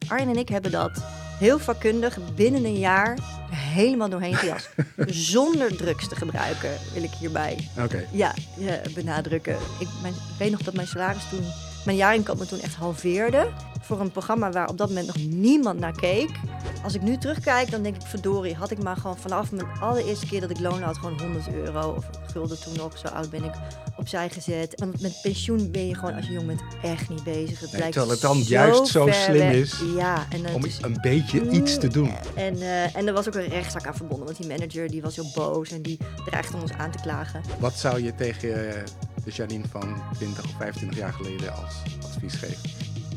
Arjen en ik hebben dat heel vakkundig binnen een jaar helemaal doorheen gejast. Zonder drugs te gebruiken, wil ik hierbij benadrukken. Ik weet nog dat mijn salaris toen, mijn jaarinkomen toen echt halveerde. Voor een programma waar op dat moment nog niemand naar keek. Als ik nu terugkijk, dan denk ik, verdorie, had ik maar gewoon vanaf mijn allereerste keer dat ik loon had, gewoon €100 of gulden toen nog, zo oud ben ik, opzij gezet. Want met pensioen ben je gewoon, als je jong bent, echt niet bezig. Het lijkt terwijl het dan juist zo slim weg. is om een beetje iets te doen. En er was ook een rechtszaak aan verbonden, want die manager die was heel boos en die dreigde om ons aan te klagen. Wat zou je tegen de Janine van 20 of 25 jaar geleden als advies geven?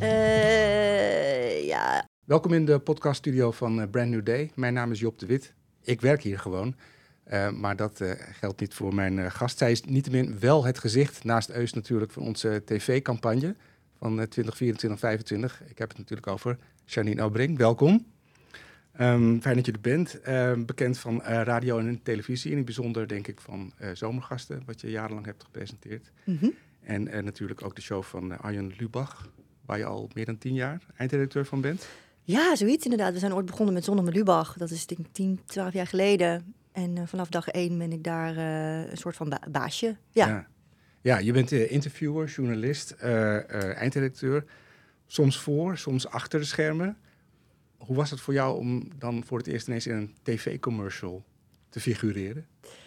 Welkom in de podcaststudio van Brand New Day. Mijn naam is Job de Wit. Ik werk hier gewoon, maar dat geldt niet voor mijn gast. Zij is niettemin wel het gezicht, naast Eus natuurlijk, van onze tv-campagne van 2024-25. Ik heb het natuurlijk over Janine Aubring. Welkom. Fijn dat je er bent. Bekend van radio en televisie. In het bijzonder denk ik van Zomergasten, wat je jarenlang hebt gepresenteerd. Mm-hmm. En natuurlijk ook de show van Arjen Lubach, waar je al meer dan 10 jaar eindredacteur van bent. Ja, zoiets inderdaad. We zijn ooit begonnen met Zondag met Lubach. Dat is denk ik 10, 12 jaar geleden. En vanaf dag 1 ben ik daar een soort van baasje. Ja, je bent interviewer, journalist, eindredacteur. Soms voor, soms achter de schermen. Hoe was het voor jou om dan voor het eerst ineens in een tv-commercial te figureren?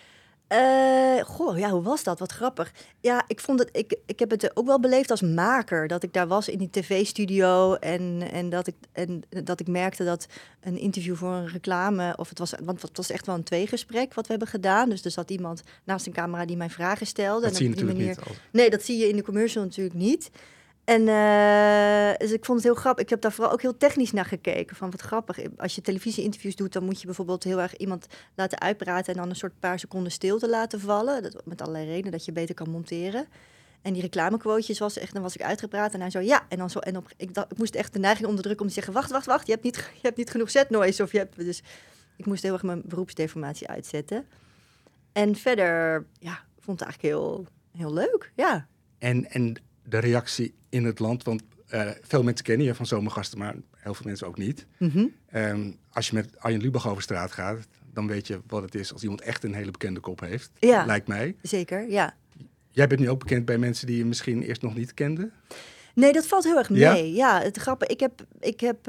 Hoe was dat? Wat grappig. Ja, ik heb het ook wel beleefd als maker. Dat ik daar was in die tv-studio en dat ik merkte dat een interview voor een reclame, want het was echt wel een tweegesprek wat we hebben gedaan. Dus er zat iemand naast een camera die mij vragen stelde. Dat zie je natuurlijk niet. Nee, dat zie je in de commercial natuurlijk niet. En dus ik vond het heel grappig. Ik heb daar vooral ook heel technisch naar gekeken. Van wat grappig. Als je televisie-interviews doet, dan moet je bijvoorbeeld heel erg iemand laten uitpraten en dan een soort paar seconden stilte laten vallen. Met allerlei redenen dat je beter kan monteren. En die reclamequotejes dan was ik uitgepraat en hij zo ja. En dan zo. Ik moest echt de neiging onderdrukken om te zeggen: wacht. Je hebt niet genoeg set noise. Dus ik moest heel erg mijn beroepsdeformatie uitzetten. En verder, vond het eigenlijk heel, heel leuk. Ja. En de reactie in het land, want veel mensen kennen je van Zomergasten, maar heel veel mensen ook niet. Mm-hmm. Als je met Arjen Lubach over straat gaat, dan weet je wat het is als iemand echt een hele bekende kop heeft. Ja, lijkt mij. Zeker, ja. Jij bent nu ook bekend bij mensen die je misschien eerst nog niet kenden? Nee, dat valt heel erg mee. Ja, het grappige. Ik heb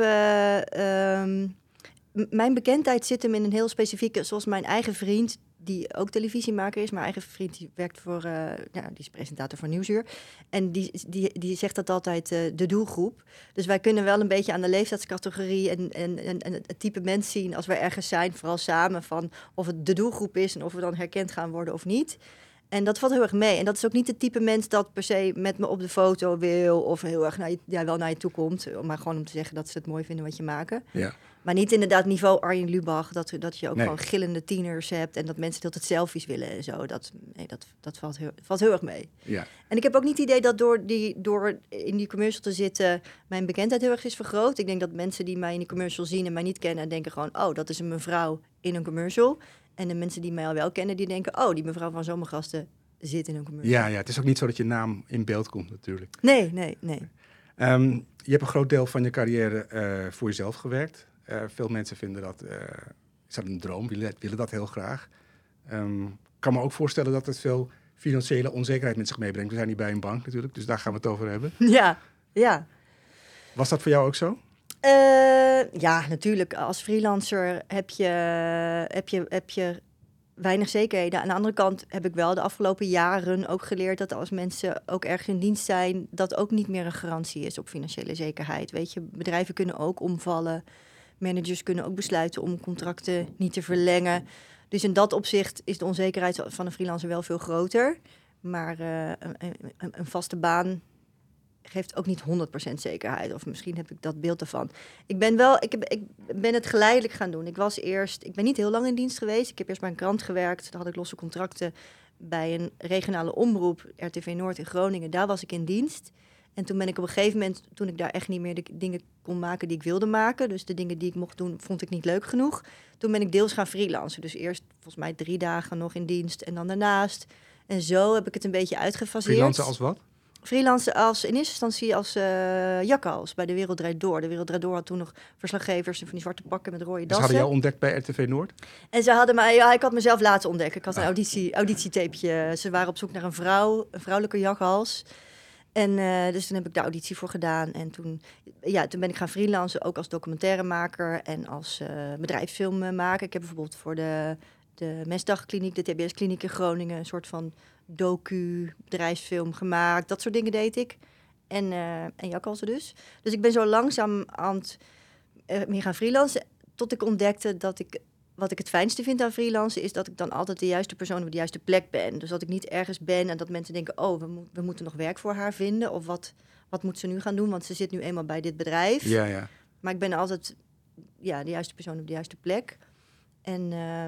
mijn bekendheid zit hem in een heel specifieke, zoals mijn eigen vriend, die ook televisiemaker is. Mijn eigen vriend die werkt voor, die is presentator voor Nieuwsuur. En die zegt dat altijd de doelgroep. Dus wij kunnen wel een beetje aan de leeftijdscategorie en het type mens zien als we ergens zijn, vooral samen, van of het de doelgroep is en of we dan herkend gaan worden of niet. En dat valt heel erg mee. En dat is ook niet het type mens dat per se met me op de foto wil of heel erg wel naar je toe komt. Maar gewoon om te zeggen dat ze het mooi vinden wat je maken. Ja. Maar niet inderdaad niveau Arjen Lubach, dat je ook gewoon gillende tieners hebt en dat mensen de hele tijd selfies willen en zo. Dat valt heel erg mee. Ja. En ik heb ook niet het idee dat door in die commercial te zitten mijn bekendheid heel erg is vergroot. Ik denk dat mensen die mij in die commercial zien en mij niet kennen, denken gewoon, oh, dat is een mevrouw in een commercial. En de mensen die mij al wel kennen, die denken, oh, die mevrouw van Zomergasten zit in een commercial. Ja, het is ook niet zo dat je naam in beeld komt natuurlijk. Nee. Je hebt een groot deel van je carrière voor jezelf gewerkt. Veel mensen vinden dat, is dat een droom, willen dat heel graag. Ik kan me ook voorstellen dat het veel financiële onzekerheid met zich meebrengt. We zijn niet bij een bank natuurlijk, dus daar gaan we het over hebben. Ja. Was dat voor jou ook zo? Ja, natuurlijk. Als freelancer heb je weinig zekerheden. Aan de andere kant heb ik wel de afgelopen jaren ook geleerd dat als mensen ook erg in dienst zijn, dat ook niet meer een garantie is op financiële zekerheid. Weet je, bedrijven kunnen ook omvallen. Managers kunnen ook besluiten om contracten niet te verlengen. Dus in dat opzicht is de onzekerheid van een freelancer wel veel groter. Maar een vaste baan geeft ook niet 100% zekerheid. Of misschien heb ik dat beeld ervan. Ik ben het geleidelijk gaan doen. Ik ben niet heel lang in dienst geweest. Ik heb eerst bij een krant gewerkt. Daar had ik losse contracten bij een regionale omroep, RTV Noord in Groningen. Daar was ik in dienst. En toen ben ik op een gegeven moment, toen ik daar echt niet meer de dingen kon maken die ik wilde maken, dus de dingen die ik mocht doen, vond ik niet leuk genoeg. Toen ben ik deels gaan freelancen. Dus eerst volgens mij 3 dagen nog in dienst en dan daarnaast. En zo heb ik het een beetje uitgefaseerd. Freelancen als wat? Freelance in eerste instantie als jakhals bij De Wereld Draait Door. De Wereld Draait Door had toen nog verslaggevers en van die zwarte pakken met rode Dus dassen. hadden jou ontdekt bij RTV Noord? En ze hadden mij, ik had mezelf laten ontdekken. Ik had een auditietapeje. Ze waren op zoek naar een vrouwelijke jakhals. En dus toen heb ik de auditie voor gedaan. En toen ben ik gaan freelancen, ook als documentairemaker en als bedrijfsfilmmaker. Ik heb bijvoorbeeld voor de Mesdagkliniek, de TBS-kliniek in Groningen, een soort van docu-bedrijfsfilm gemaakt. Dat soort dingen deed ik. En jakhalzen dus. Dus ik ben zo langzaam aan het meer gaan freelancen, tot ik ontdekte dat wat ik het fijnste vind aan freelancen is dat ik dan altijd de juiste persoon op de juiste plek ben. Dus dat ik niet ergens ben en dat mensen denken, oh, we moeten nog werk voor haar vinden. Of wat moet ze nu gaan doen, want ze zit nu eenmaal bij dit bedrijf. Ja. Maar ik ben altijd de juiste persoon op de juiste plek. En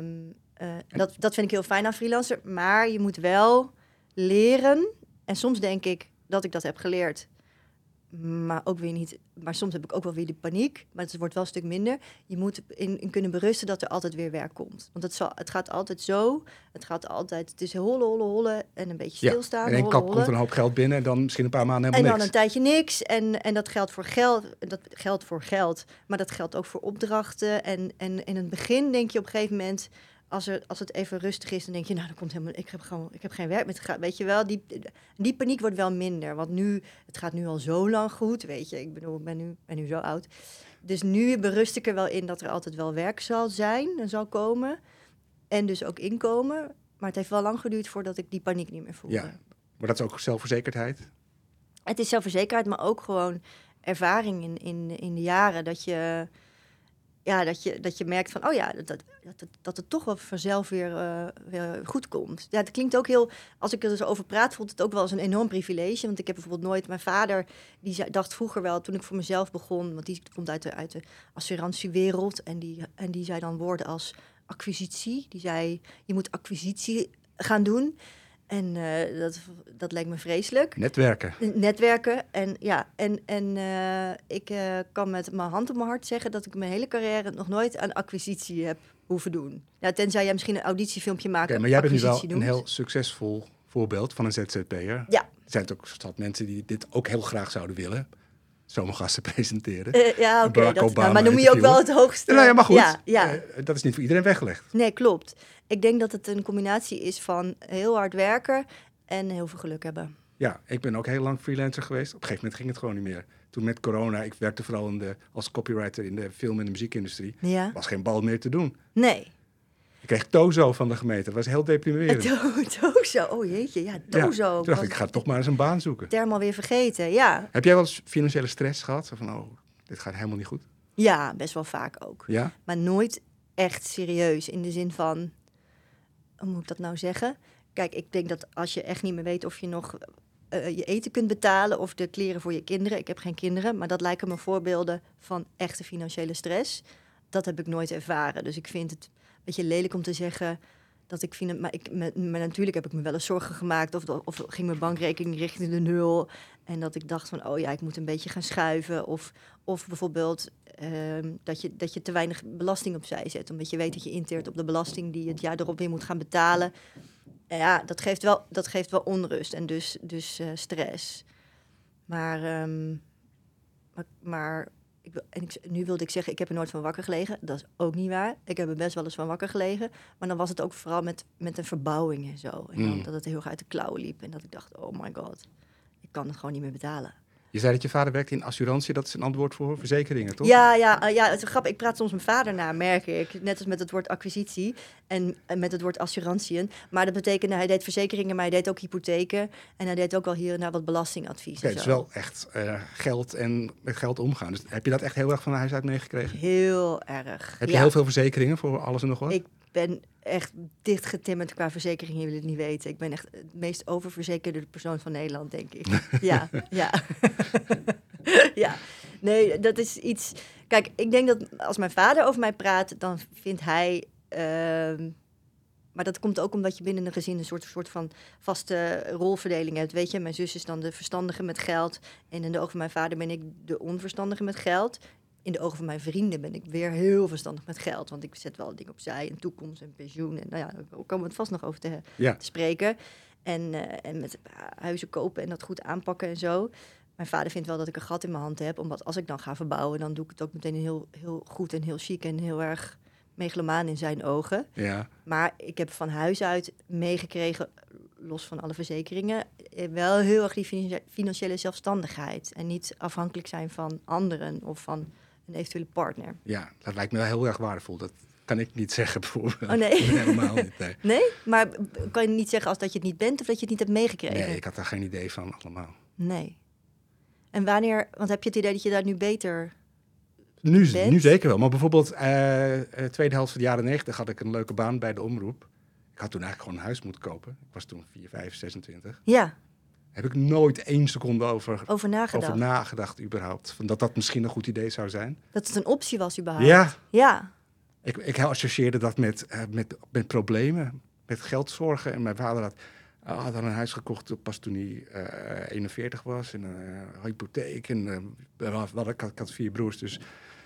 dat vind ik heel fijn aan freelancer. Maar je moet wel leren. En soms denk ik dat ik dat heb geleerd. Maar ook weer niet. Maar soms heb ik ook wel weer de paniek. Maar het wordt wel een stuk minder. Je moet in kunnen berusten dat er altijd weer werk komt. Want het gaat altijd zo. Het is hollen en een beetje stilstaan. Ja, in één klap komt er een hoop geld binnen en dan misschien een paar maanden helemaal niks. En dan een tijdje niks. En dat geldt voor geld. Dat geldt voor geld. Maar dat geldt ook voor opdrachten. En in het begin denk je op een gegeven moment, als het even rustig is, dan denk je, nou, dan komt helemaal, ik heb geen werk met, weet je wel, die paniek wordt wel minder, want het gaat nu al zo lang goed, weet je, ik bedoel, ik ben nu zo oud, dus nu berust ik er wel in dat er altijd wel werk zal zijn en zal komen, en dus ook inkomen, maar het heeft wel lang geduurd voordat ik die paniek niet meer voelde. Ja, maar dat is ook zelfverzekerdheid? Het is zelfverzekerdheid, maar ook gewoon ervaring in de jaren, dat je merkt van, dat het toch wel vanzelf weer goed komt. Ja, het klinkt ook heel, als ik er dus over praat, voelt het ook wel als een enorm privilege. Want ik heb bijvoorbeeld nooit, mijn vader, dacht vroeger wel, toen ik voor mezelf begon, want die komt uit de assurantiewereld. En die zei dan woorden als acquisitie. Die zei, je moet acquisitie gaan doen. En dat leek me vreselijk. Netwerken. En ik kan met mijn hand op mijn hart zeggen dat ik mijn hele carrière nog nooit aan acquisitie heb hoeven doen. Ja, tenzij jij misschien een auditiefilmpje maakt. Okay, maar jij bent nu wel een heel succesvol voorbeeld van een ZZP'er. Ja. Er zijn ook mensen die dit ook heel graag zouden willen. Zomergasten presenteren. Maar noem je ook wel het hoogste. Nou ja, maar goed. Dat is niet voor iedereen weggelegd. Nee, klopt. Ik denk dat het een combinatie is van heel hard werken en heel veel geluk hebben. Ja, ik ben ook heel lang freelancer geweest. Op een gegeven moment ging het gewoon niet meer. Toen met corona, ik werkte vooral als copywriter in de film- en de muziekindustrie. Ja. Was geen bal meer te doen. Nee. Ik kreeg Tozo van de gemeente. Dat was heel deprimerend. Tozo, oh jeetje, ja, Tozo. Ja, toen dacht ik ga toch maar eens een baan zoeken. Term alweer vergeten, ja. Heb jij wel eens financiële stress gehad? Zo van, dit gaat helemaal niet goed. Ja, best wel vaak ook. Ja? Maar nooit echt serieus, in de zin van, hoe moet ik dat nou zeggen? Kijk, ik denk dat als je echt niet meer weet of je nog je eten kunt betalen of de kleren voor je kinderen. Ik heb geen kinderen, maar dat lijken me voorbeelden van echte financiële stress. Dat heb ik nooit ervaren. Dus ik vind het een beetje lelijk om te zeggen dat ik vind het, maar natuurlijk heb ik me wel eens zorgen gemaakt of ging mijn bankrekening richting de nul en dat ik dacht van, ik moet een beetje gaan schuiven of bijvoorbeeld dat je te weinig belasting opzij zet, omdat je weet dat je inteert op de belasting die je het jaar erop weer moet gaan betalen. Ja, dat geeft wel onrust en dus stress. Maar nu wilde ik zeggen, ik heb er nooit van wakker gelegen. Dat is ook niet waar. Ik heb er best wel eens van wakker gelegen. Maar dan was het ook vooral met een verbouwing en zo. En dan dat het heel erg uit de klauwen liep. En dat ik dacht, oh my god, ik kan het gewoon niet meer betalen. Je zei dat je vader werkt in assurantie. Dat is een antwoord voor verzekeringen, toch? Ja, het is grappig. Ik praat soms mijn vader na, merk ik. Net als met het woord acquisitie en met het woord assurantieën. Maar dat betekende, hij deed verzekeringen, maar hij deed ook hypotheken. En hij deed ook wel hier en daar wat belastingadvies. Oké, het is wel echt geld en met geld omgaan. Dus heb je dat echt heel erg van huis uit meegekregen? Heel erg. Heb je heel veel verzekeringen voor alles en nog wat? Ik ben echt dichtgetimmerd qua verzekeringen, je wil het niet weten. Ik ben echt het meest oververzekerde persoon van Nederland, denk ik. Ja. Ja, nee, dat is iets. Kijk, ik denk dat als mijn vader over mij praat, dan vindt hij. Maar dat komt ook omdat je binnen een gezin een soort van vaste rolverdeling hebt. Weet je, mijn zus is dan de verstandige met geld. En in de ogen van mijn vader ben ik de onverstandige met geld. In de ogen van mijn vrienden ben ik weer heel verstandig met geld. Want ik zet wel dingen opzij, een toekomst en pensioen. En nou ja, daar komen we het vast nog over te spreken. En met huizen kopen en dat goed aanpakken en zo. Mijn vader vindt wel dat ik een gat in mijn hand heb. Omdat als ik dan ga verbouwen, dan doe ik het ook meteen heel, heel goed en heel chic en heel erg megalomaan in zijn ogen. Ja. Maar ik heb van huis uit meegekregen, los van alle verzekeringen, wel heel erg die financiële zelfstandigheid. En niet afhankelijk zijn van anderen of van een eventuele partner. Ja, dat lijkt me wel heel erg waardevol. Dat kan ik niet zeggen bijvoorbeeld. Oh nee? Helemaal niet, nee. Nee? Maar kan je niet zeggen als dat je het niet bent of dat je het niet hebt meegekregen? Nee, ik had daar geen idee van allemaal. Nee. En wanneer, want heb je het idee dat je daar nu beter Nu bent? zeker wel. Maar bijvoorbeeld tweede helft van de jaren 90 had ik een leuke baan bij de omroep. Ik had toen eigenlijk gewoon een huis moeten kopen. Ik was toen 4, 5, 26. Ja, Heb ik nooit 1 seconde over nagedacht. nagedacht überhaupt. Van dat dat misschien een goed idee zou zijn. Dat het een optie was überhaupt. Ja, Ja. ik associeerde dat met problemen. Met geldzorgen. En mijn vader had dan een huis gekocht pas toen hij 41 was. En een hypotheek. En ik had 4 broers, dus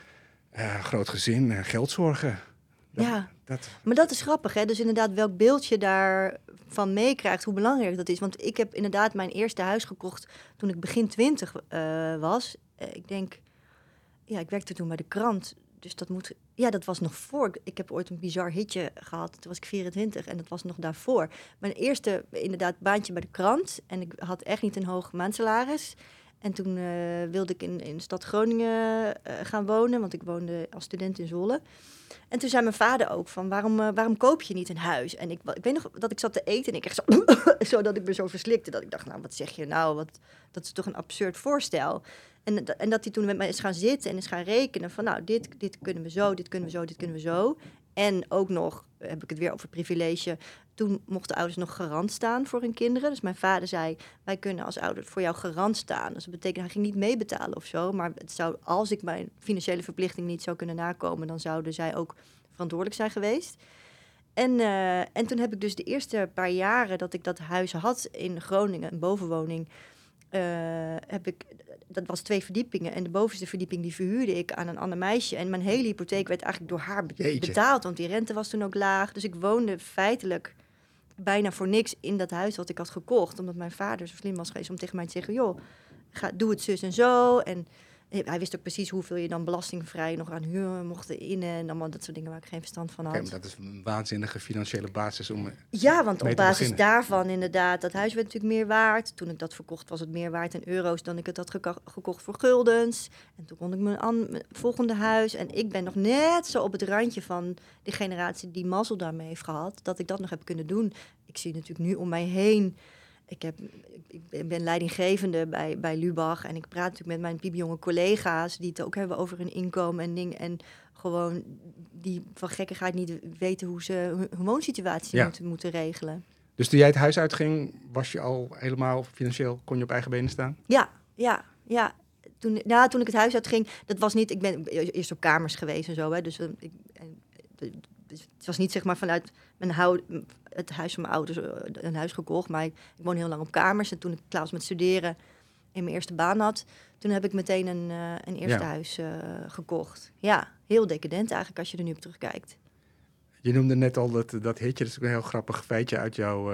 groot gezin, geldzorgen. Ja, maar dat is grappig, hè? Dus inderdaad, welk beeld je daarvan meekrijgt, hoe belangrijk dat is. Want ik heb inderdaad mijn eerste huis gekocht toen ik begin 20 was. Ik denk, ja, ik werkte toen bij de krant. Dus dat was nog voor. Ik heb ooit een bizar hitje gehad. Toen was ik 24 en dat was nog daarvoor. Mijn eerste, inderdaad, baantje bij de krant. En ik had echt niet een hoog maandsalaris. En toen wilde ik in de stad Groningen gaan wonen, want ik woonde als student in Zwolle. En toen zei mijn vader ook van, waarom koop je niet een huis? En ik weet nog dat ik zat te eten en ik echt zo dat ik me zo verslikte. Dat ik dacht, nou, wat zeg je nou? Dat is toch een absurd voorstel. En dat hij toen met mij is gaan zitten en is gaan rekenen van, nou, dit kunnen we zo, dit kunnen we zo, dit kunnen we zo. En ook nog, heb ik het weer over privilege, toen mochten ouders nog garant staan voor hun kinderen. Dus mijn vader zei, wij kunnen als ouder voor jou garant staan. Dus dat betekent, hij ging niet meebetalen of zo. Maar het zou, als ik mijn financiële verplichting niet zou kunnen nakomen, dan zouden zij ook verantwoordelijk zijn geweest. En toen heb ik dus de eerste paar jaren dat ik dat huis had in Groningen, een bovenwoning, dat was 2 verdiepingen. En de bovenste verdieping die verhuurde ik aan een ander meisje. En mijn hele hypotheek werd eigenlijk door haar betaald. Want die rente was toen ook laag. Dus ik woonde feitelijk bijna voor niks in dat huis wat ik had gekocht. Omdat mijn vader zo slim was geweest om tegen mij te zeggen, joh, doe het zus en zo. En hij wist ook precies hoeveel je dan belastingvrij nog aan huur mocht innen. En allemaal dat soort dingen waar ik geen verstand van had. Kijk, maar dat is een waanzinnige financiële basis om ja, want op basis beginnen. daarvan inderdaad, dat huis werd natuurlijk meer waard. Toen ik dat verkocht was het meer waard in euro's dan ik het had gekocht voor guldens. En toen kon ik mijn volgende huis. En ik ben nog net zo op het randje van de generatie die mazzel daarmee heeft gehad, dat ik dat nog heb kunnen doen. Ik zie natuurlijk nu om mij heen. Ik ben leidinggevende bij Lubach en ik praat natuurlijk met mijn piepjonge collega's die het ook hebben over hun inkomen en dingen. En gewoon die van gekkigheid niet weten hoe ze hun woonsituatie moeten regelen. Dus toen jij het huis uitging, was je al helemaal financieel, kon je op eigen benen staan? Ja. Toen ik het huis uitging, dat was niet, ik ben eerst op kamers geweest en zo, hè, dus het was niet zeg maar vanuit het huis van mijn ouders een huis gekocht, maar ik woon heel lang op kamers. En toen ik klaar was met studeren en mijn eerste baan had, toen heb ik meteen een eerste huis gekocht. Ja, heel decadent eigenlijk als je er nu op terugkijkt. Je noemde net al dat hitje, dat is ook een heel grappig feitje uit jouw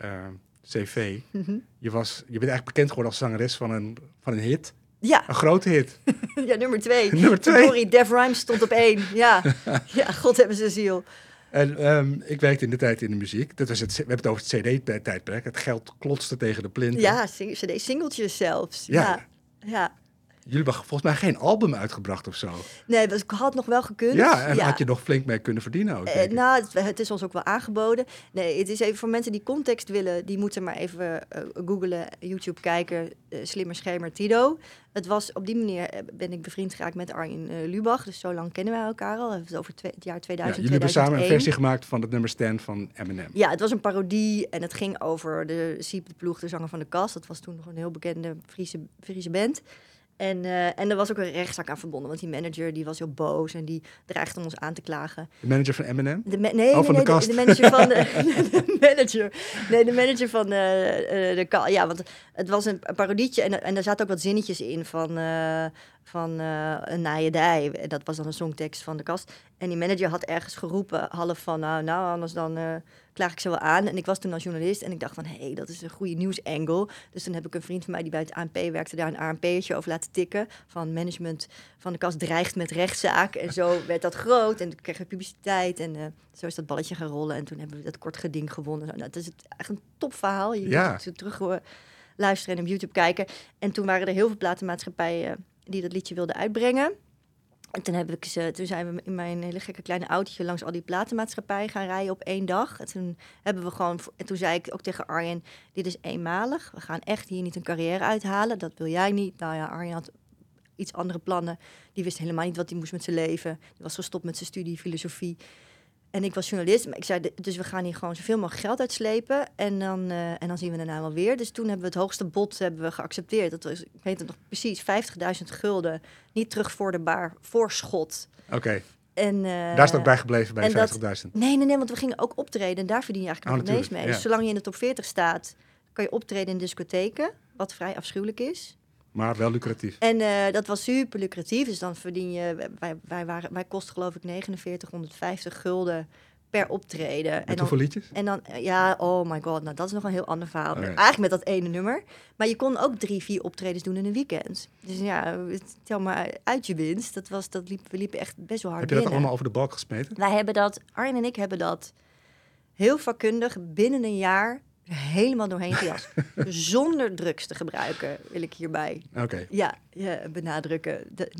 cv. Mm-hmm. Je bent eigenlijk bekend geworden als zangeres van een hit. Ja. Een grote hit. Ja, nummer 2. Nummer 2. Sorry, Def Rhymes stond op 1. Ja, God hebben ze ziel. En ik werkte in de tijd in de muziek. We hebben het over het CD-tijdperk. Het geld klotste tegen de plinten. Ja, CD-singeltjes zelfs. Ja. Jullie hebben volgens mij geen album uitgebracht of zo. Nee, dus ik had nog wel gekund. Ja, en had je nog flink mee kunnen verdienen ook. Het is ons ook wel aangeboden. Nee, het is even voor mensen die context willen, die moeten maar even googlen, YouTube kijken, Slimmer Schemer Tido. Het was op die manier, ben ik bevriend geraakt met Arjen Lubach, dus zo lang kennen wij elkaar al. Het was over het jaar 2000, jullie hebben samen een versie gemaakt van het nummer Stan van Eminem. Ja, het was een parodie en het ging over de Siep de Ploeg, de zanger van de Kast. Dat was toen nog een heel bekende Friese band. En er was ook een rechtszaak aan verbonden, want die manager die was heel boos en die dreigde om ons aan te klagen. De manager van Eminem? De manager van de manager van de Kast. Ja, want het was een parodietje en daar zaten ook wat zinnetjes in van van een naaie dij. Dat was dan een songtekst van de kast. En die manager had ergens geroepen, half van, nou anders dan klaag ik ze wel aan. En ik was toen als journalist en ik dacht van, hé, dat is een goede nieuwsangle. Dus toen heb ik een vriend van mij die bij het ANP werkte, daar een ANP'tje over laten tikken. Van management van de kast dreigt met rechtszaak. En zo werd dat groot en toen kregen we publiciteit. En zo is dat balletje gaan rollen. En toen hebben we dat kort geding gewonnen. Nou, dat is echt een topverhaal. Je moet het zo terug luisteren en op YouTube kijken. En toen waren er heel veel platenmaatschappijen die dat liedje wilden uitbrengen. En toen zijn we in mijn hele gekke kleine autootje langs al die platenmaatschappijen gaan rijden op 1 dag. En toen zei ik ook tegen Arjen, dit is eenmalig. We gaan echt hier niet een carrière uithalen. Dat wil jij niet. Nou ja, Arjen had iets andere plannen. Die wist helemaal niet wat hij moest met zijn leven. Die was gestopt met zijn studie filosofie. En ik was journalist, maar ik zei, dus we gaan hier gewoon zoveel mogelijk geld uitslepen. En dan zien we daarna wel weer. Dus toen hebben we het hoogste bod geaccepteerd. Dat was, ik weet het nog precies, 50.000 gulden. Niet terugvorderbaar voorschot. Oké. Daar is het ook bij gebleven bij 50.000? Nee, want we gingen ook optreden. En daar verdien je eigenlijk nog het meest mee. Ja. Dus zolang je in de top 40 staat, kan je optreden in discotheken. Wat vrij afschuwelijk is. Maar wel lucratief. En dat was super lucratief. Dus dan verdien je... Wij kosten geloof ik 4950 gulden per optreden. Met hoeveel liedjes? En dan, oh my god. Nou, dat is nog een heel ander verhaal. Okay. Eigenlijk met dat ene nummer. Maar je kon ook 3-4 optredens doen in een weekend. Dus ja, tel maar uit je winst. We liepen echt best wel hard Heb je dat allemaal over de balk gesmeten? Arjen en ik hebben dat heel vakkundig binnen een jaar helemaal doorheen gejast. Zonder drugs te gebruiken, wil ik hierbij benadrukken.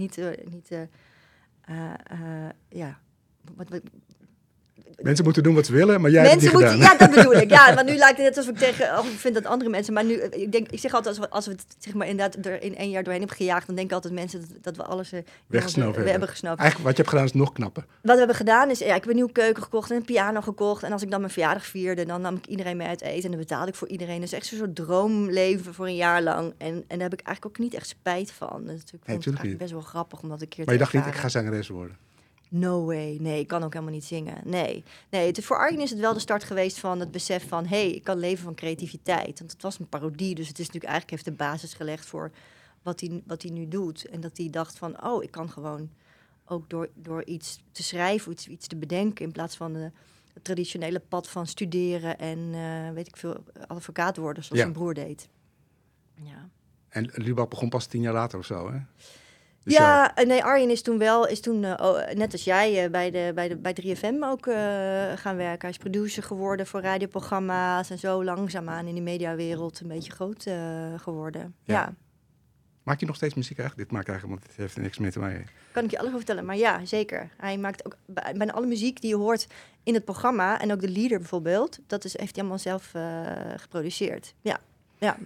Mensen moeten doen wat ze willen, maar jij hebt het niet gedaan. Ja, dat bedoel ik. Ja, maar nu lijkt het net alsof ik vind dat andere mensen... Maar nu, ik zeg altijd, als we het zeg maar inderdaad er in 1 jaar doorheen hebben gejaagd... dan denken altijd mensen dat we alles hebben gesnoven. Eigenlijk wat je hebt gedaan is nog knapper. Wat we hebben gedaan is, ik heb een nieuwe keuken gekocht en een piano gekocht. En als ik dan mijn verjaardag vierde, dan nam ik iedereen mee uit eten. En dan betaalde ik voor iedereen. Dus echt zo'n soort droomleven voor een jaar lang. En daar heb ik eigenlijk ook niet echt spijt van. Dus ik vond het eigenlijk best wel grappig om dat een keer te ervaren. Maar je dacht niet, ik ga zangeres worden? No way. Nee, ik kan ook helemaal niet zingen. Nee, voor Arjen is het wel de start geweest van het besef van... ik kan leven van creativiteit. Want het was een parodie, dus het is natuurlijk eigenlijk heeft de basis gelegd voor wat hij nu doet. En dat hij dacht van, ik kan gewoon ook door iets te schrijven, iets te bedenken... in plaats van het traditionele pad van studeren en, weet ik veel, advocaat worden, zoals zijn broer deed. Ja. En Lubach begon pas 10 jaar later of zo, hè? Dus Arjen is toen net als jij, bij 3FM ook gaan werken. Hij is producer geworden voor radioprogramma's en zo langzaamaan in die mediawereld een beetje groot geworden. Ja. Maakt hij nog steeds muziek eigenlijk? Dit maakt eigenlijk, want het heeft er niks mee te maken. Kan ik je alles over vertellen, maar ja, zeker. Hij maakt ook bijna alle muziek die je hoort in het programma en ook de leader bijvoorbeeld, heeft hij allemaal zelf geproduceerd. Ja.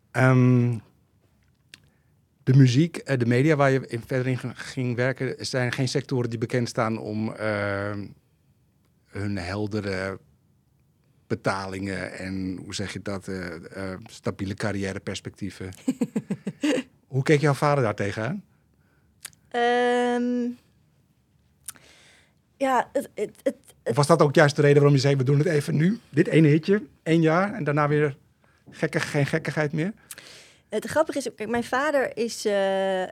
De muziek, de media waar je verder in ging werken, zijn geen sectoren die bekend staan om hun heldere betalingen en, hoe zeg je dat, stabiele carrièreperspectieven. Hoe keek jouw vader daar tegenaan? Of was dat ook juist de reden waarom je zei, we doen het even nu, dit ene hitje, 1 jaar en daarna weer geen gekkigheid meer? Het grappige is, kijk, mijn vader is... er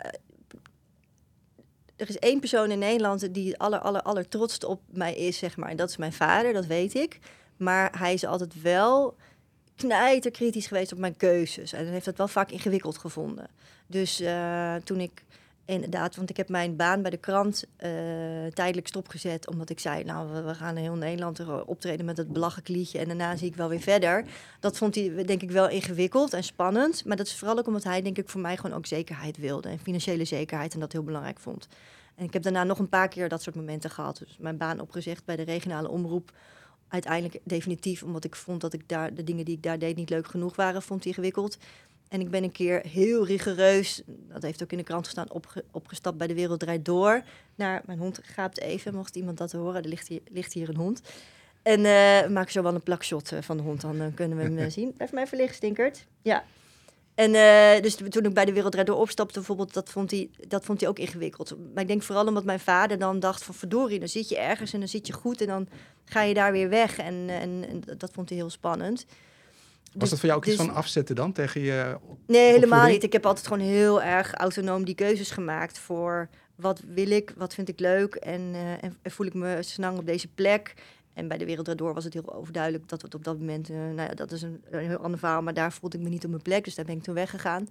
is 1 persoon in Nederland die aller trotst op mij is, zeg maar. En dat is mijn vader, dat weet ik. Maar hij is altijd wel knijterkritisch geweest op mijn keuzes. En hij heeft dat wel vaak ingewikkeld gevonden. Dus toen ik... Inderdaad, want ik heb mijn baan bij de krant tijdelijk stopgezet. Omdat ik zei, we gaan heel Nederland optreden met het belachelijk liedje. En daarna zie ik wel weer verder. Dat vond hij denk ik wel ingewikkeld en spannend. Maar dat is vooral ook omdat hij denk ik voor mij gewoon ook zekerheid wilde. En financiële zekerheid en dat heel belangrijk vond. En ik heb daarna nog een paar keer dat soort momenten gehad. Dus mijn baan opgezegd bij de regionale omroep. Uiteindelijk definitief, omdat ik vond dat ik daar de dingen die ik daar deed niet leuk genoeg waren. Vond hij ingewikkeld. En ik ben een keer heel rigoureus, dat heeft ook in de krant gestaan, opgestapt bij De Wereld Draait Door. Mijn hond gaapt even, mocht iemand dat horen. Er ligt hier een hond. En we maken zo wel een plakshot van de hond, dan kunnen we hem zien. Blijf maar even liggen, stinkert. Ja. En dus toen ik bij De Wereld Draait Door opstapte, bijvoorbeeld, dat vond hij ook ingewikkeld. Maar ik denk vooral omdat mijn vader dan dacht van verdorie, dan zit je ergens en dan zit je goed en dan ga je daar weer weg. En dat vond hij heel spannend. Was dat voor jou ook iets van afzetten dan tegen je Nee, helemaal opvoeding? niet. Ik heb altijd gewoon heel erg autonoom die keuzes gemaakt voor wat wil ik, wat vind ik leuk en voel ik me snang op deze plek. En bij De Wereld Draait Door was het heel overduidelijk dat het op dat moment, dat is een heel ander verhaal, maar daar voelde ik me niet op mijn plek, dus daar ben ik toen weggegaan.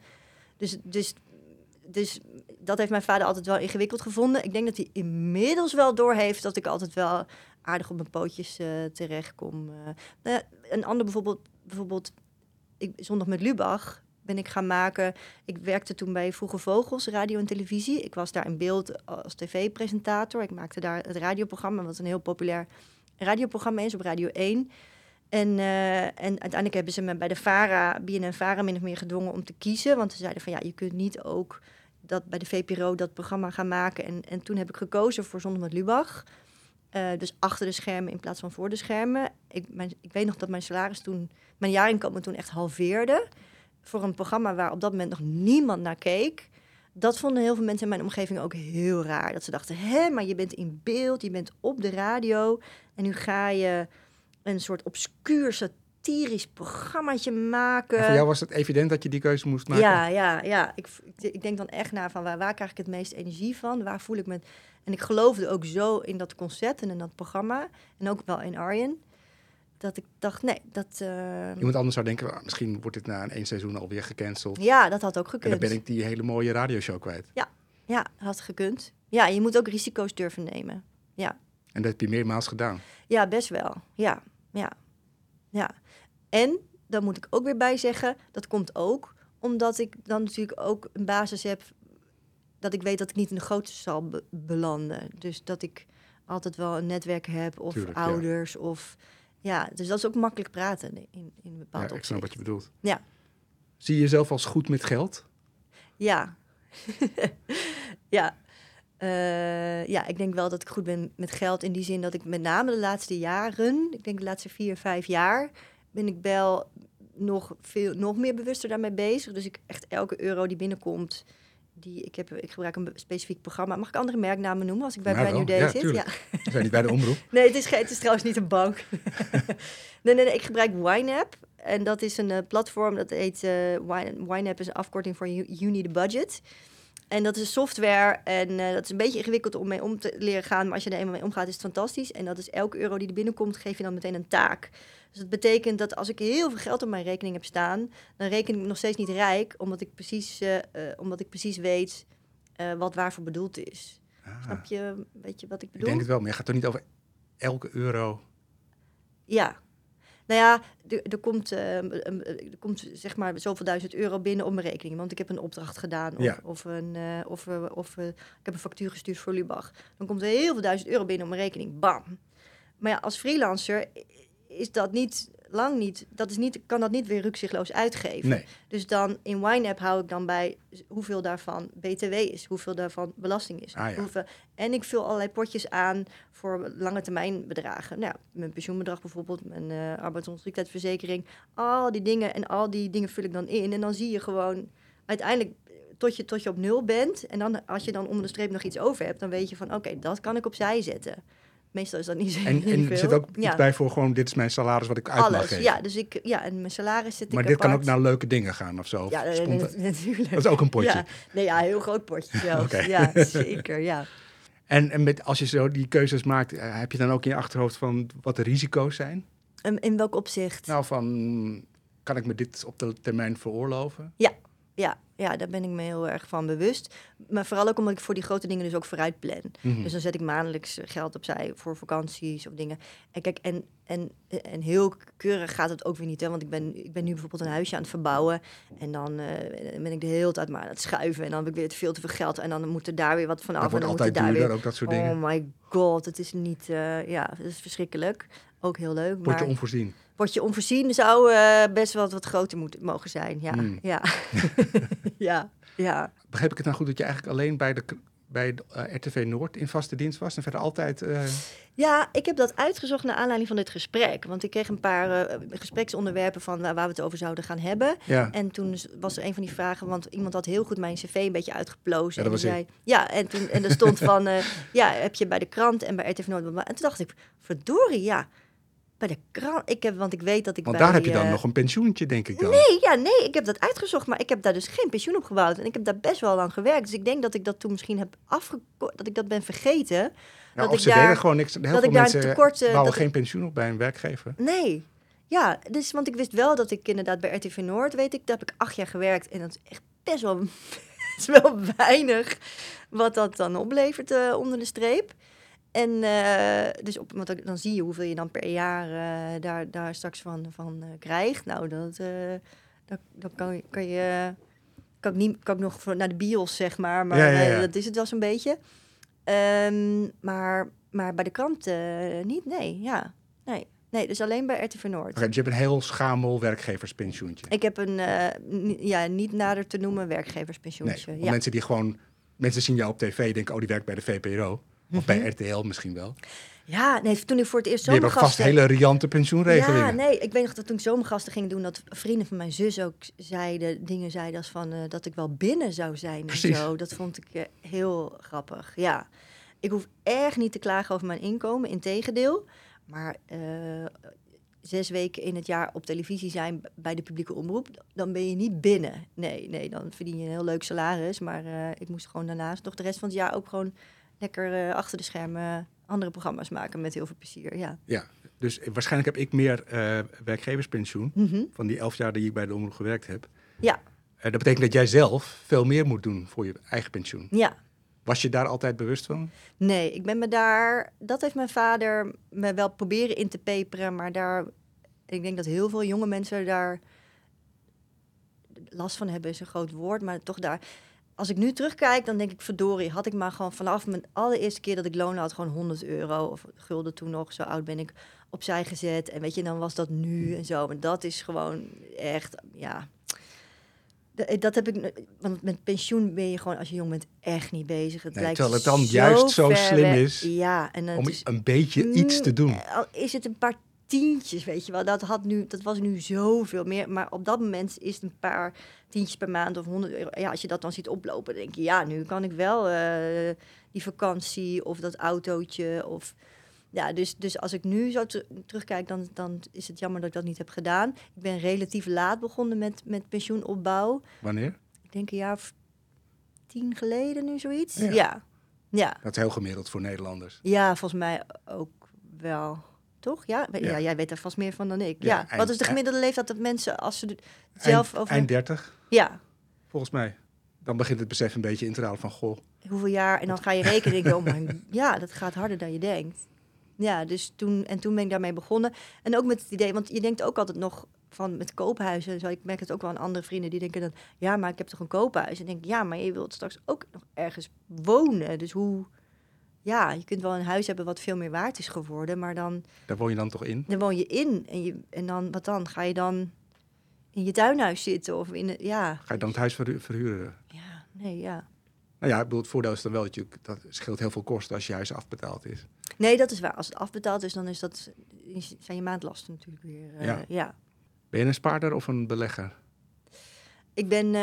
Dus dat heeft mijn vader altijd wel ingewikkeld gevonden. Ik denk dat hij inmiddels wel doorheeft dat ik altijd wel aardig op mijn pootjes terechtkom. Een ander bijvoorbeeld Zondag met Lubach ben ik gaan maken. Ik werkte toen bij Vroege Vogels, radio en televisie. Ik was daar in beeld als tv-presentator. Ik maakte daar het radioprogramma, wat een heel populair radioprogramma is op Radio 1. En uiteindelijk hebben ze me bij de VARA, BNN-VARA, min of meer gedwongen om te kiezen. Want ze zeiden van je kunt niet ook dat bij de VPRO dat programma gaan maken. En toen heb ik gekozen voor Zondag met Lubach. Dus achter de schermen in plaats van voor de schermen. Ik weet nog dat mijn jaarinkomen toen echt halveerde. Voor een programma waar op dat moment nog niemand naar keek. Dat vonden heel veel mensen in mijn omgeving ook heel raar. Dat ze dachten, maar je bent in beeld, je bent op de radio. En nu ga je een soort obscuur satirisch programmaatje maken. En voor jou was het evident dat je die keuze moest maken? Ja. Ik denk dan echt na van waar krijg ik het meest energie van? Waar voel ik me... En ik geloofde ook zo in dat concept en in dat programma. En ook wel in Arjen. Dat ik dacht, nee, dat... Iemand anders zou denken, misschien wordt dit na 1 seizoen alweer gecanceld. Ja, dat had ook gekund. En dan ben ik die hele mooie radioshow kwijt. Ja, had gekund. Ja, je moet ook risico's durven nemen. Ja. En dat heb je meermaals gedaan. Ja, best wel. Ja. En, daar moet ik ook weer bij zeggen, dat komt ook omdat ik dan natuurlijk ook een basis heb dat ik weet dat ik niet in de grootste zal belanden. Dus dat ik altijd wel een netwerk heb of Tuurlijk, ouders of... Ja, dus dat is ook makkelijk praten in een bepaald opzicht. Ik snap wat je bedoelt. Ja. Zie je jezelf als goed met geld? Ja. Ja, ik denk wel dat ik goed ben met geld in die zin dat ik met name de laatste jaren, ik denk de laatste 4-5 jaar, ben ik wel nog meer bewuster daarmee bezig. Dus ik echt elke euro die binnenkomt, ik gebruik een specifiek programma. Mag ik andere merknamen noemen als ik bij Brand New Day zit? Ja, we zijn niet bij de omroep. Nee, het is trouwens niet een bank. Nee, ik gebruik YNAB. En dat is een platform, dat heet... YNAB is een afkorting voor You Need a Budget. En dat is een software en dat is een beetje ingewikkeld om mee om te leren gaan. Maar als je er eenmaal mee omgaat, is het fantastisch. En dat is elke euro die er binnenkomt, geef je dan meteen een taak. Dus dat betekent dat als ik heel veel geld op mijn rekening heb staan, dan reken ik me nog steeds niet rijk, omdat ik precies weet wat waarvoor bedoeld is. Snap je, weet je wat ik bedoel? Ik denk het wel, maar je gaat toch niet over elke euro... Ja. Nou ja, er komt zeg maar zoveel €1000 binnen op mijn rekening. Want ik heb een opdracht gedaan of ik heb een factuur gestuurd voor Lubach. Dan komt er heel veel €1000 binnen op mijn rekening. Bam. Maar ja, als freelancer is dat kan dat niet weer rukzichtloos uitgeven. Nee. Dus dan in YNAB hou ik dan bij hoeveel daarvan BTW is, hoeveel daarvan belasting is. En ik vul allerlei potjes aan voor lange termijn bedragen. Nou, mijn pensioenbedrag bijvoorbeeld, mijn arbeidsongeschiktheidsverzekering. Al die dingen vul ik dan in. En dan zie je gewoon uiteindelijk tot je op 0 bent. En dan als je dan onder de streep nog iets over hebt, dan weet je van oké, dat kan ik opzij zetten. Meestal is dat niet zo En er zit ook iets bij voor gewoon, dit is mijn salaris wat ik uit mag geven. Ja, dus en mijn salaris zit ik Maar dit kan ook naar leuke dingen gaan of zo? Ja, natuurlijk. Dat is ook een potje. Ja, een heel groot potje zelfs. Okay. Ja, zeker, ja. En als je zo die keuzes maakt, heb je dan ook in je achterhoofd van wat de risico's zijn? In welk opzicht? Nou, kan ik me dit op de termijn veroorloven? Ja, daar ben ik me heel erg van bewust. Maar vooral ook omdat ik voor die grote dingen dus ook vooruit plan. Mm-hmm. Dus dan zet ik maandelijks geld opzij voor vakanties of dingen. En kijk, en heel keurig gaat het ook weer niet, hè? Want ik ben nu bijvoorbeeld een huisje aan het verbouwen. En dan ben ik de hele tijd maar aan het schuiven. En dan heb ik weer veel te veel geld. En dan moet er daar weer wat van af. Dat wordt en dan altijd moet duurder, ook dat soort dingen. Oh my god, het is niet... het is verschrikkelijk. Ook heel leuk. Potje onvoorzien. Potje onvoorzien zou best wel wat groter mogen zijn. Ja. Begreep ik het nou goed dat je eigenlijk alleen bij RTV Noord in vaste dienst was en verder altijd... Ja, ik heb dat uitgezocht naar aanleiding van dit gesprek. Want ik kreeg een paar gespreksonderwerpen van waar we het over zouden gaan hebben. Ja. En toen was er een van die vragen, want iemand had heel goed mijn cv een beetje uitgeplozen. Ja, dat was ik. Ja, en er stond van, heb je bij de krant en bij RTV Noord... En toen dacht ik, verdorie, ja. Bij de krant, want ik weet dat ik Want bij... daar heb je dan nog een pensioentje, denk ik dan. Nee, ik heb dat uitgezocht, maar ik heb daar dus geen pensioen op gebouwd. En ik heb daar best wel lang gewerkt. Dus ik denk dat ik dat toen misschien heb dat ik dat ben vergeten. Ja, dat of ik ze daar, deden gewoon niks. Heel dat veel ik daar mensen een tekort... bouwen geen pensioen op bij een werkgever. Nee, ja, dus, want ik wist wel dat ik inderdaad bij RTV Noord, weet ik, daar heb ik 8 jaar gewerkt. En dat is echt best wel weinig wat dat dan oplevert onder de streep. En dus want dan zie je hoeveel je dan per jaar daar straks van krijgt. Nou, dan kan ik nog naar de bios, zeg maar. Maar Ja. dat is het wel zo'n beetje. Maar bij de krant niet, nee. Ja, nee, dus alleen bij RTV Noord. Okay, dus je hebt een heel schamel werkgeverspensioentje. Ik heb een niet nader te noemen werkgeverspensioentje. Nee, mensen die gewoon... Mensen zien jou op tv, denken, oh, die werkt bij de VPRO. Of bij RTL misschien wel. Ja, nee, toen ik voor het eerst Die hebben vast hele riante pensioenregelingen. Ja, nee, ik weet nog dat toen ik zomergasten ging doen, dat vrienden van mijn zus ook dingen zeiden als van dat ik wel binnen zou zijn. Precies. En zo. Dat vond ik heel grappig. Ja, ik hoef echt niet te klagen over mijn inkomen, integendeel. Maar 6 weken in het jaar op televisie zijn bij de publieke omroep, dan ben je niet binnen. Nee, dan verdien je een heel leuk salaris. Maar ik moest gewoon daarnaast nog de rest van het jaar ook gewoon lekker achter de schermen andere programma's maken met heel veel plezier, ja. Ja, dus waarschijnlijk heb ik meer werkgeverspensioen van die 11 jaar die ik bij de omroep gewerkt heb. Ja. Dat betekent dat jij zelf veel meer moet doen voor je eigen pensioen. Ja. Was je daar altijd bewust van? Nee, ik ben dat heeft mijn vader me wel proberen in te peperen, maar ik denk dat heel veel jonge mensen daar last van hebben, is een groot woord, maar toch daar... Als ik nu terugkijk, dan denk ik, verdorie, had ik maar gewoon vanaf mijn allereerste keer dat ik loon had, gewoon €100 of gulden toen nog, zo oud ben ik, opzij gezet. En weet je, dan was dat nu en zo. En dat is gewoon echt, ja... Dat heb ik, want met pensioen ben je gewoon, als je jong bent, echt niet bezig. Terwijl het dan juist zo slim is om een beetje iets te doen. Al is het een paar tientjes, weet je wel. Dat was nu zoveel meer. Maar op dat moment is het een paar tientjes per maand of €100. Ja, als je dat dan ziet oplopen, dan denk je, ja, nu kan ik wel die vakantie of dat autootje. Ja, dus als ik nu zo terugkijk, dan is het jammer dat ik dat niet heb gedaan. Ik ben relatief laat begonnen met pensioenopbouw. Wanneer? Ik denk een jaar of 10 geleden nu, zoiets. Ja. Dat is heel gemiddeld voor Nederlanders. Ja, volgens mij ook wel. Toch? Ja, jij weet er vast meer van dan ik. Ja. Wat is de gemiddelde leeftijd dat mensen, als ze zelf over... Eind 30. Ja. Volgens mij. Dan begint het besef een beetje in te halen van, goh. Hoeveel jaar? En dan ga je rekenen. Dat gaat harder dan je denkt. Ja, dus toen ben ik daarmee begonnen. En ook met het idee, want je denkt ook altijd nog van met koophuizen en zo. Ik merk het ook wel aan andere vrienden die denken dan, ja, maar ik heb toch een koophuis? En denk, ja, maar je wilt straks ook nog ergens wonen. Dus ja, je kunt wel een huis hebben wat veel meer waard is geworden, maar dan... Daar woon je dan toch in? Dan woon je in. En dan, wat dan? Ga je dan in je tuinhuis zitten? Of ja. Ga je dan het huis verhuren? Ja, nee, ja. Nou ja, ik bedoel, het voordeel is dan wel dat scheelt heel veel kosten als je huis afbetaald is. Nee, dat is waar. Als het afbetaald is, dan zijn je maandlasten natuurlijk weer... ja. Ben je een spaarder of een belegger? Ik ben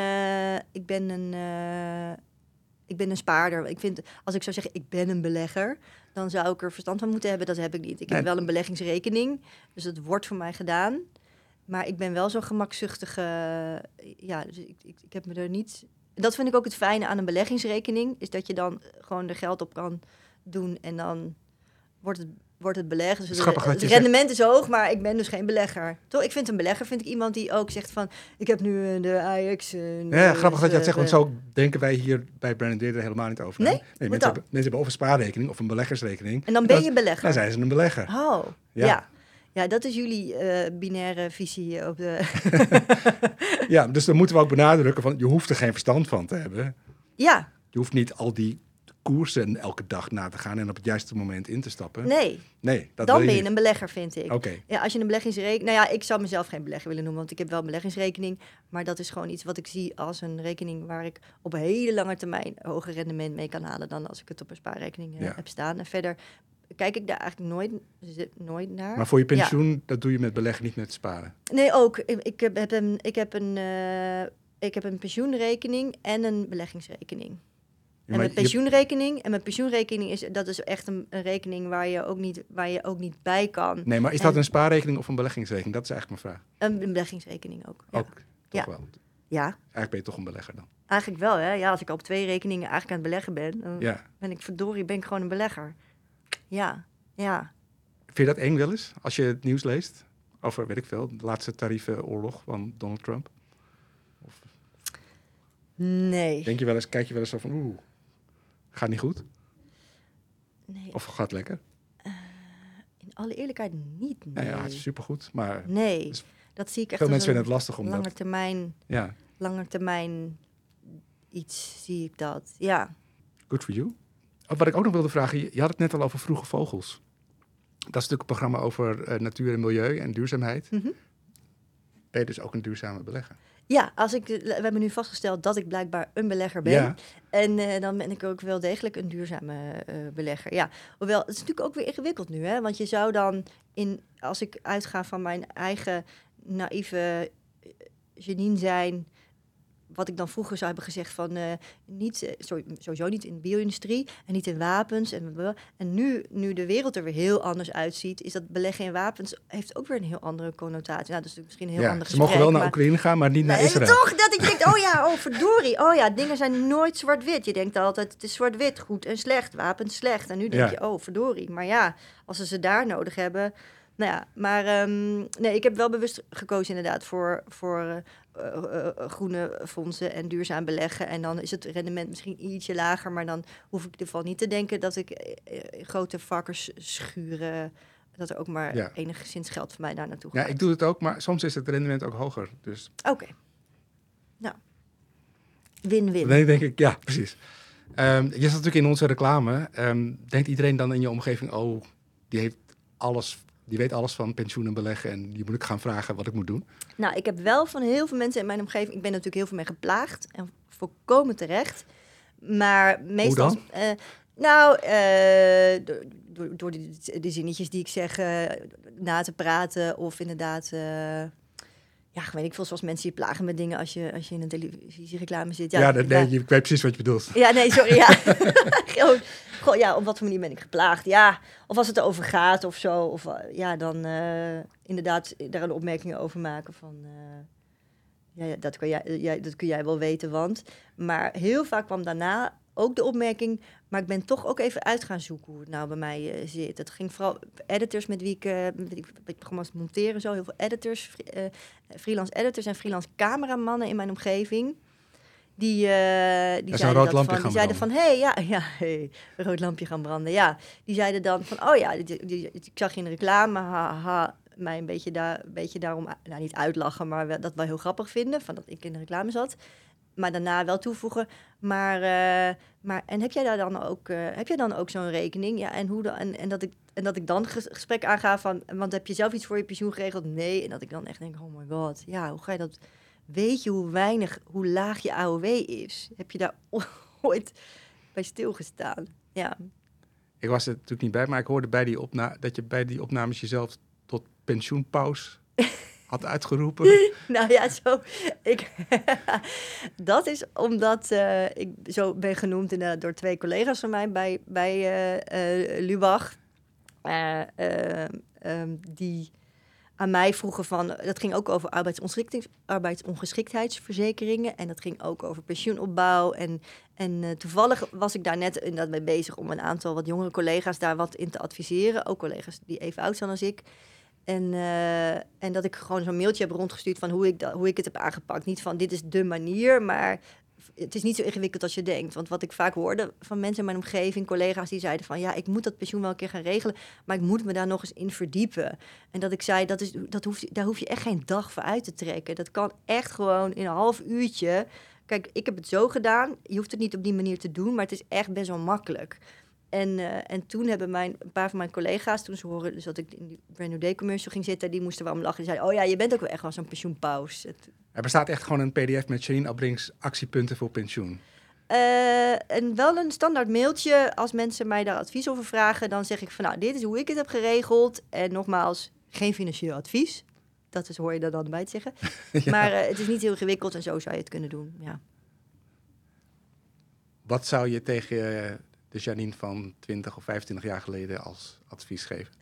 een spaarder. Ik vind, als ik zou zeggen, ik ben een belegger, dan zou ik er verstand van moeten hebben. Dat heb ik niet. Ik heb wel een beleggingsrekening, dus dat wordt voor mij gedaan. Maar ik ben wel zo'n gemakzuchtige... Ja, dus ik heb me er niet... Dat vind ik ook het fijne aan een beleggingsrekening, is dat je dan gewoon er geld op kan doen en dan wordt het belegd. Dus het rendement is hoog, maar ik ben dus geen belegger. Toch? Ik vind een belegger iemand die ook zegt van, ik heb nu de Ajax. Ja, grappig dat je dat zegt, want zo denken wij hier bij Brandon Deer er helemaal niet over. Nee, mensen hebben of een spaarrekening of een beleggersrekening. En dan ben je belegger. Dan zijn ze een belegger. Oh, ja. Ja, dat is jullie binaire visie op de... Ja, dus dan moeten we ook benadrukken van, je hoeft er geen verstand van te hebben. Ja. Je hoeft niet al die koersen elke dag na te gaan en op het juiste moment in te stappen. Nee, dat dan ben je een belegger, vind ik. Okay. Ja, als je een beleggingsrekening... Nou ja, ik zou mezelf geen belegger willen noemen, want ik heb wel een beleggingsrekening. Maar dat is gewoon iets wat ik zie als een rekening waar ik op hele lange termijn hoger rendement mee kan halen dan als ik het op een spaarrekening heb staan. En verder kijk ik daar eigenlijk nooit naar. Maar voor je pensioen, dat doe je met beleggen, niet met sparen? Nee, ook. Ik heb een pensioenrekening en een beleggingsrekening. En mijn pensioenrekening dat is echt een rekening waar je ook niet bij kan. Nee, maar is dat een spaarrekening of een beleggingsrekening? Dat is eigenlijk mijn vraag. Een beleggingsrekening ook. Ja. Ook, toch wel. Ja. Eigenlijk ben je toch een belegger dan? Eigenlijk wel, hè. Ja, als ik op 2 rekeningen eigenlijk aan het beleggen ben, dan ben ik gewoon een belegger. Ja. Vind je dat eng wel eens, als je het nieuws leest? Over, weet ik veel, de laatste tariefenoorlog van Donald Trump? Of nee. kijk je wel eens zo van, gaat niet goed? Nee. Of gaat lekker? In alle eerlijkheid niet, nee. Ja, het is supergoed, maar... Nee, dus dat zie ik echt veel als mensen vinden het lastig om lange termijn iets, zie ik dat. Ja. Good for you. Wat ik ook nog wilde vragen, je had het net al over Vroege Vogels. Dat is natuurlijk een programma over natuur en milieu en duurzaamheid. Mm-hmm. Ben je dus ook een duurzame belegger? Ja, we hebben nu vastgesteld dat ik blijkbaar een belegger ben. Ja. En dan ben ik ook wel degelijk een duurzame belegger. Ja, hoewel, het is natuurlijk ook weer ingewikkeld nu. Hè? Want je zou dan, als ik uitga van mijn eigen naïeve Janine zijn, wat ik dan vroeger zou hebben gezegd van sowieso niet in de bio-industrie en niet in wapens. En nu de wereld er weer heel anders uitziet, is dat beleggen in wapens heeft ook weer een heel andere connotatie. Nou, dat is misschien een heel ander gesprek. Ze mogen wel naar Oekraïne gaan, maar niet naar Israël. Toch, dat ik denk, verdorie. Dingen zijn nooit zwart-wit. Je denkt altijd, het is zwart-wit, goed en slecht, wapens slecht. En nu denk je, verdorie. Maar ja, als ze daar nodig hebben. Nou ja, maar nee, ik heb wel bewust gekozen inderdaad voor groene fondsen en duurzaam beleggen. En dan is het rendement misschien ietsje lager, maar dan hoef ik ervan niet te denken dat ik grote varkensschuren, dat er ook maar enigszins geld voor mij daar naartoe gaat. Ja, ik doe het ook, maar soms is het rendement ook hoger. Dus. Oké. Nou, win-win. Nee, denk ik, ja, precies. Je zat natuurlijk in onze reclame. Denkt iedereen dan in je omgeving, die weet alles van pensioen en beleggen en die moet ik gaan vragen wat ik moet doen? Nou, ik heb wel van heel veel mensen in mijn omgeving, ik ben natuurlijk heel veel mee geplaagd en volkomen terecht. Maar meestal... Hoe dan? Door de zinnetjes die ik zeg na te praten of inderdaad... weet ik veel, zoals mensen je plagen met dingen als je in een televisiereclame zit. Ik weet precies wat je bedoelt. Ja, nee, sorry, ja. Gewoon, op wat voor manier ben ik geplaagd? Ja, of als het erover gaat of zo. Of dan inderdaad daar een opmerking over maken van... dat kun jij wel weten, want... Maar heel vaak kwam daarna ook de opmerking... Maar ik ben toch ook even uit gaan zoeken hoe het nou bij mij zit. Het ging vooral editors met wie ik programma's monteren. Zo heel veel editors, freelance editors en freelance cameramannen in mijn omgeving. Die zeiden van, rood lampje gaan branden. Ja, die zeiden dan van, ik zag je in de reclame, mij een beetje daarom, niet uitlachen, maar dat wel heel grappig vinden, van dat ik in de reclame zat. Maar daarna wel toevoegen. Maar en heb jij dan ook zo'n rekening? Ja, en hoe dan? En dat ik dan gesprek aanga van, want heb je zelf iets voor je pensioen geregeld? Nee. En dat ik dan echt denk, oh my god, ja, hoe ga je dat? Weet je hoe laag je AOW is? Heb je daar ooit bij stilgestaan? Ja. Ik was er natuurlijk niet bij, maar ik hoorde dat je bij die opnames jezelf tot pensioenpaus had uitgeroepen. Nou ja, dat is omdat ik zo ben genoemd door 2 collega's van mij bij Lubach. Die aan mij vroegen van... Dat ging ook over arbeidsongeschiktheidsverzekeringen. En dat ging ook over pensioenopbouw. En toevallig was ik daar net inderdaad mee bezig... om een aantal wat jongere collega's daar wat in te adviseren. Ook collega's die even oud zijn als ik. En dat ik gewoon zo'n mailtje heb rondgestuurd van hoe ik het heb aangepakt. Niet van dit is de manier, maar het is niet zo ingewikkeld als je denkt. Want wat ik vaak hoorde van mensen in mijn omgeving, collega's die zeiden van ja, ik moet dat pensioen wel een keer gaan regelen, maar ik moet me daar nog eens in verdiepen. En dat ik zei, daar hoef je echt geen dag voor uit te trekken. Dat kan echt gewoon in een half uurtje. Kijk, ik heb het zo gedaan. Je hoeft het niet op die manier te doen, maar het is echt best wel makkelijk. En toen hebben een paar van mijn collega's, toen ze horen dus dat ik in die Brand New Day commercial ging zitten, die moesten wel om lachen. Die zeiden, oh ja, je bent ook wel echt wel zo'n pensioenpaus. Er bestaat echt gewoon een pdf met Janine Abrink's actiepunten voor pensioen. En wel een standaard mailtje. Als mensen mij daar advies over vragen, dan zeg ik van nou, dit is hoe ik het heb geregeld. En nogmaals, geen financieel advies. Dat is, hoor je er dan bij te zeggen. Ja. Maar het is niet heel ingewikkeld en zo zou je het kunnen doen, ja. Wat zou je tegen de Janine van 20 of 25 jaar geleden als advies geven?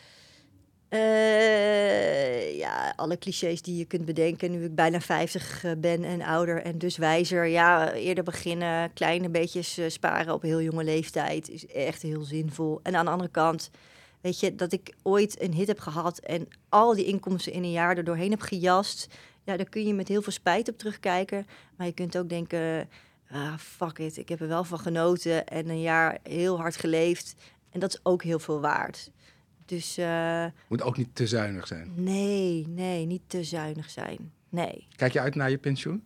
Ja, alle clichés die je kunt bedenken. Nu ik bijna 50 ben en ouder en dus wijzer. Ja, eerder beginnen, kleine beetjes sparen op heel jonge leeftijd is echt heel zinvol. En aan de andere kant, weet je, dat ik ooit een hit heb gehad en al die inkomsten in een jaar er doorheen heb gejast. Ja, daar kun je met heel veel spijt op terugkijken. Maar je kunt ook denken, fuck it, ik heb er wel van genoten en een jaar heel hard geleefd. En dat is ook heel veel waard. Dus Moet ook niet te zuinig zijn. nee, niet te zuinig zijn. Nee. Kijk je uit naar je pensioen?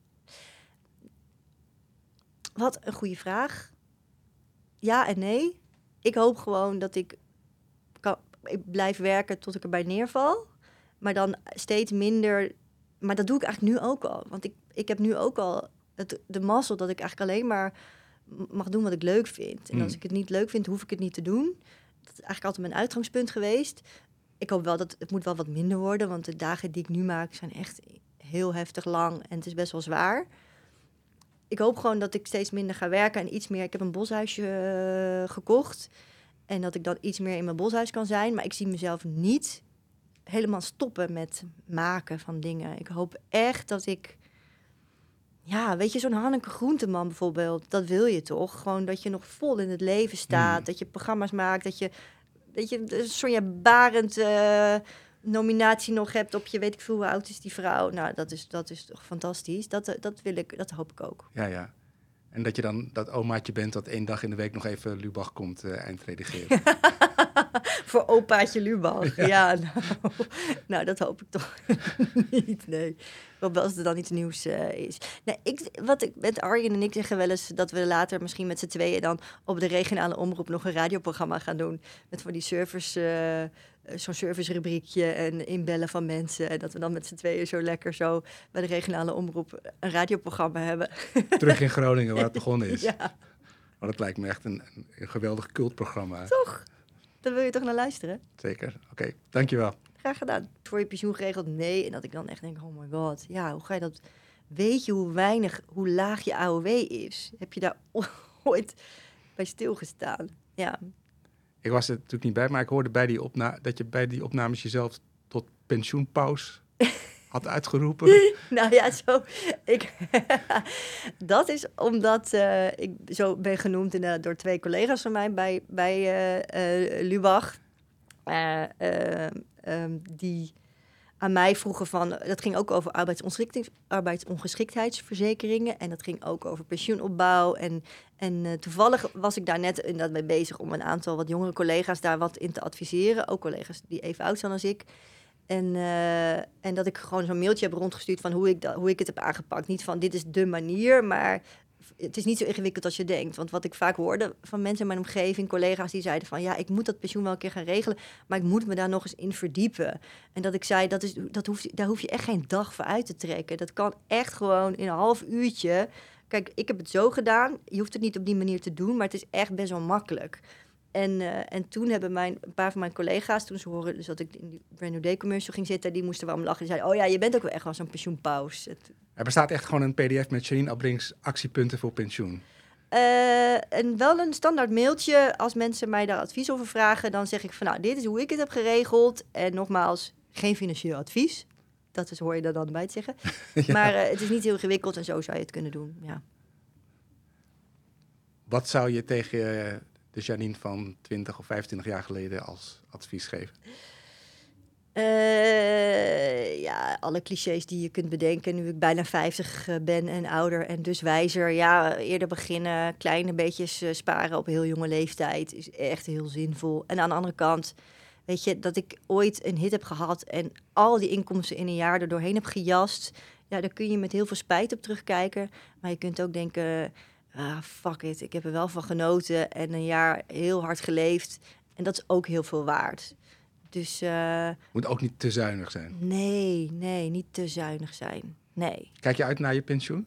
Wat een goede vraag. Ja en nee. Ik hoop gewoon dat ik blijf werken tot ik erbij neerval. Maar dan steeds minder. Maar dat doe ik eigenlijk nu ook al. Want ik heb nu ook al de mazzel dat ik eigenlijk alleen maar mag doen wat ik leuk vind. En als ik het niet leuk vind, hoef ik het niet te doen. Dat is eigenlijk altijd mijn uitgangspunt geweest. Ik hoop wel dat het moet wel wat minder worden. Want de dagen die ik nu maak zijn echt heel heftig lang. En het is best wel zwaar. Ik hoop gewoon dat ik steeds minder ga werken en iets meer. Ik heb een boshuisje gekocht. En dat ik dan iets meer in mijn boshuis kan zijn. Maar ik zie mezelf niet helemaal stoppen met maken van dingen. Ik hoop echt dat ik... Ja, weet je, zo'n Hanneke Groenteman bijvoorbeeld. Dat wil je toch? Gewoon dat je nog vol in het leven staat. Dat je programma's maakt. Dat je, weet je, de Sonja Barend nominatie nog hebt op je... Weet ik veel, hoe oud is die vrouw? Nou, dat is toch fantastisch. Dat wil ik, dat hoop ik ook. Ja. En dat je dan dat omaatje bent dat 1 dag in de week nog even Lubach komt eindredigeren. Voor opaatje Lubach. Ja, nou, dat hoop ik toch niet, nee. Wel als er dan iets nieuws is. Nee, wat ik met Arjen en ik zeggen wel eens... dat we later misschien met z'n tweeën dan op de regionale omroep... nog een radioprogramma gaan doen. Met voor die service... zo'n servicerubriekje en inbellen van mensen. En dat we dan met z'n tweeën zo lekker zo bij de regionale omroep een radioprogramma hebben. Terug in Groningen, waar het begonnen is. Ja. Maar dat lijkt me echt een geweldig cultprogramma. Toch? Daar wil je toch naar luisteren? Zeker. Oké, dankjewel. Graag gedaan. Voor je pensioen geregeld? Nee. En dat ik dan echt denk, oh my god. Ja, hoe ga je dat... Weet je hoe laag je AOW is? Heb je daar ooit bij stilgestaan? Ja. Ik was er natuurlijk niet bij, maar ik hoorde bij dat je bij die opnames jezelf tot pensioenpaus had uitgeroepen. Nou ja, zo. Dat is omdat ik zo ben genoemd door 2 collega's van mij bij Lubach. Die aan mij vroegen van... Dat ging ook over arbeidsongeschiktheidsverzekeringen. En dat ging ook over pensioenopbouw. En toevallig was ik daar net inderdaad mee bezig... om een aantal wat jongere collega's daar wat in te adviseren. Ook collega's die even oud zijn als ik. En dat ik gewoon zo'n mailtje heb rondgestuurd... van hoe ik het heb aangepakt. Niet van dit is de manier, maar... Het is niet zo ingewikkeld als je denkt. Want wat ik vaak hoorde van mensen in mijn omgeving, collega's die zeiden van... ja, ik moet dat pensioen wel een keer gaan regelen, maar ik moet me daar nog eens in verdiepen. En dat ik zei, daar hoef je echt geen dag voor uit te trekken. Dat kan echt gewoon in een half uurtje. Kijk, ik heb het zo gedaan. Je hoeft het niet op die manier te doen, maar het is echt best wel makkelijk. En toen hebben een paar van mijn collega's, toen ze horen dus dat ik in die Brand New Day commercial ging zitten, die moesten wel om lachen. Die zeiden, oh ja, je bent ook wel echt wel zo'n pensioenpaus. Er bestaat echt gewoon een pdf met Janine Abrink's actiepunten voor pensioen. En wel een standaard mailtje. Als mensen mij daar advies over vragen, dan zeg ik van, nou, dit is hoe ik het heb geregeld. En nogmaals, geen financieel advies. Dat is, hoor je er dan bij te zeggen. Ja. Maar het is niet heel ingewikkeld en zo zou je het kunnen doen, ja. Wat zou je tegen de Janine van 20 of 25 jaar geleden als advies geven? Ja, alle clichés die je kunt bedenken. Nu ik bijna 50 ben en ouder en dus wijzer. Ja, eerder beginnen, kleine beetjes sparen op heel jonge leeftijd is echt heel zinvol. En aan de andere kant, weet je, dat ik ooit een hit heb gehad en al die inkomsten in een jaar er doorheen heb gejast. Ja, daar kun je met heel veel spijt op terugkijken. Maar je kunt ook denken, fuck it, ik heb er wel van genoten en een jaar heel hard geleefd. En dat is ook heel veel waard. Dus, moet ook niet te zuinig zijn. Nee, niet te zuinig zijn. Nee. Kijk je uit naar je pensioen?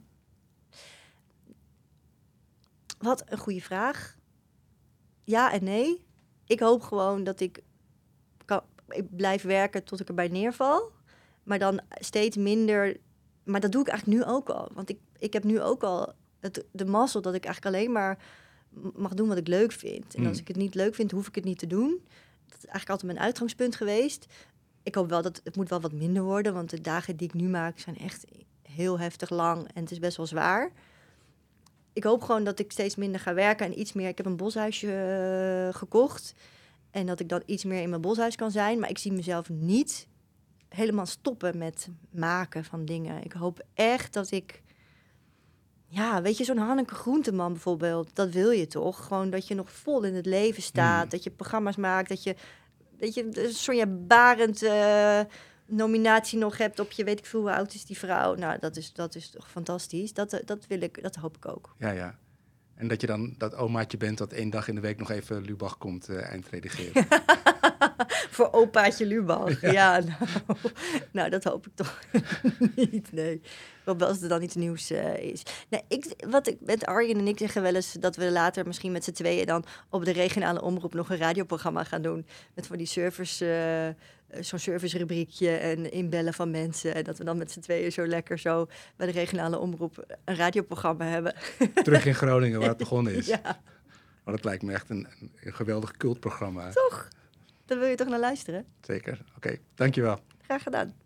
Wat een goede vraag. Ja en nee. Ik hoop gewoon dat ik blijf werken tot ik erbij neerval. Maar dan steeds minder... Maar dat doe ik eigenlijk nu ook al. Want ik heb nu ook al de mazzel dat ik eigenlijk alleen maar mag doen wat ik leuk vind. En als ik het niet leuk vind, hoef ik het niet te doen. Dat is eigenlijk altijd mijn uitgangspunt geweest. Ik hoop wel dat het moet wel wat minder worden, want de dagen die ik nu maak zijn echt heel heftig lang en het is best wel zwaar. Ik hoop gewoon dat ik steeds minder ga werken en iets meer. Ik heb een boshuisje gekocht en dat ik dan iets meer in mijn boshuis kan zijn. Maar ik zie mezelf niet helemaal stoppen met maken van dingen. Ik hoop echt dat ik... Ja, weet je, zo'n Hanneke Groenteman bijvoorbeeld, dat wil je toch? Gewoon dat je nog vol in het leven staat, dat je programma's maakt, dat je, weet je, de Sonja Barend nominatie nog hebt op je, weet ik veel hoe oud is die vrouw. Nou, dat is toch fantastisch. Dat wil ik, dat hoop ik ook. Ja. En dat je dan dat omaatje bent dat 1 dag in de week nog even Lubach komt eindredigeren. Voor opaatje Lubach. Ja, nou, dat hoop ik toch niet, nee. Wel als er dan iets nieuws is. Nee, met Arjen en ik zeggen wel eens dat we later misschien met z'n tweeën dan op de regionale omroep nog een radioprogramma gaan doen. Met voor die service, zo'n servicerubriekje en inbellen van mensen. En dat we dan met z'n tweeën zo lekker zo bij de regionale omroep een radioprogramma hebben. Terug in Groningen, waar het begonnen is. Ja. Maar dat lijkt me echt een geweldig cultprogramma. Toch? Daar wil je toch naar luisteren? Zeker. Oké, dankjewel. Graag gedaan.